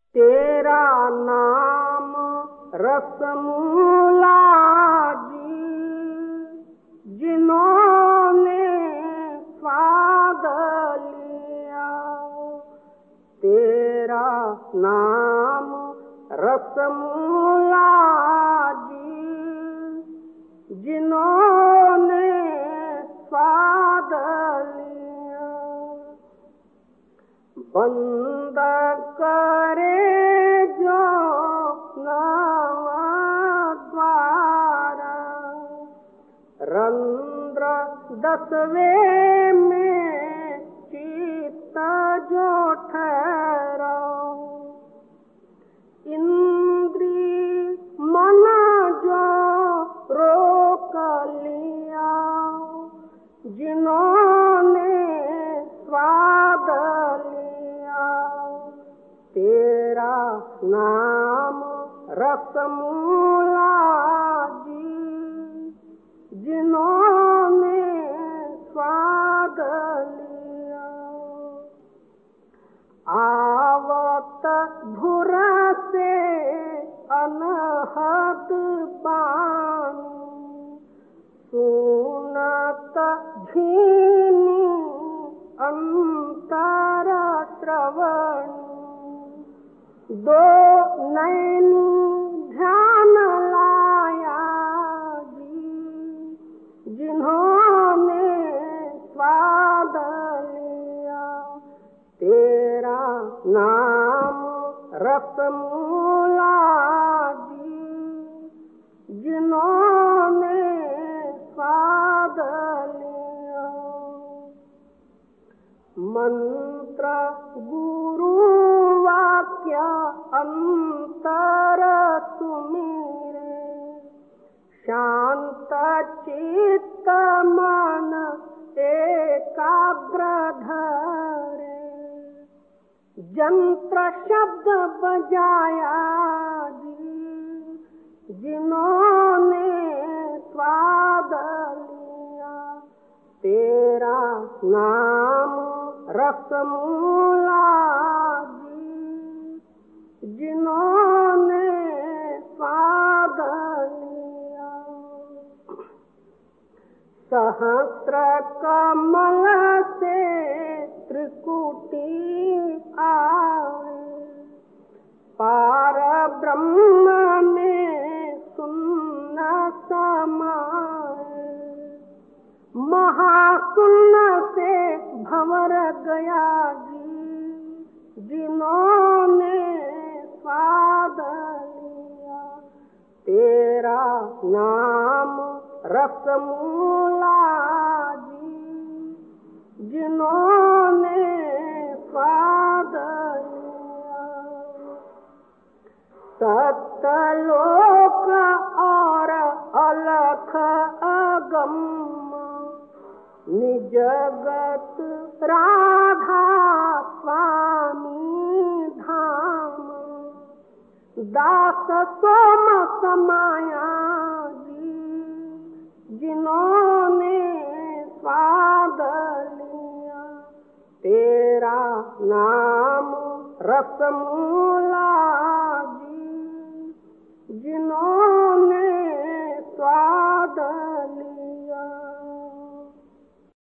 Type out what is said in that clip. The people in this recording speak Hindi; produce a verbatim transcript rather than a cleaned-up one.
तेरा नाम रसमूला जी, जिन्होंने स्वाद लिया। तेरा नाम रसमूला जी, जिन्होंने स्वाद लिया। बंद करे जो नव द्वार, रंध्र दसवें में चित्त जो ठहरा। इंद्री मन जो रोक लिया, जिन्होंने स्वाद लिया। तेरा नाम रसमूला जी, जिन्होंने स्वाद लिया। आवत धुर से अनहद पानी, सुनत झीनी अंतर श्रवणी। दो नैनी ध्यान लाया जी, जिन्होंने स्वाद लिया। तेरा नाम रसमूला जी, जिन्होंने स्वाद लिया। मंत्र गुरु वाक्य अंतर सुमिरे, शांत चित्त मन एकाग्र धरे। यंत्र शब्द बजाया जी, जिन्होंने स्वाद लिया। तेरा नाम रसमूला जी, जिन्होंने स्वाद लिया। सहस्र कमल से त्रिकुटी आए, पार ब्रह्म में सुन्न समाए। महाशून्य से भंवर गया जी, जिन्होंने स्वाद लिया। तेरा नाम रसमूला जी, जिन्होंने स्वाद लिया। सत्यलोक और अलख अगम, निजगत राधा स्वामी धाम। दास सोम समाया जी, जिन्होंने स्वाद लिया। तेरा नाम रसमूला जी, जिन्होंने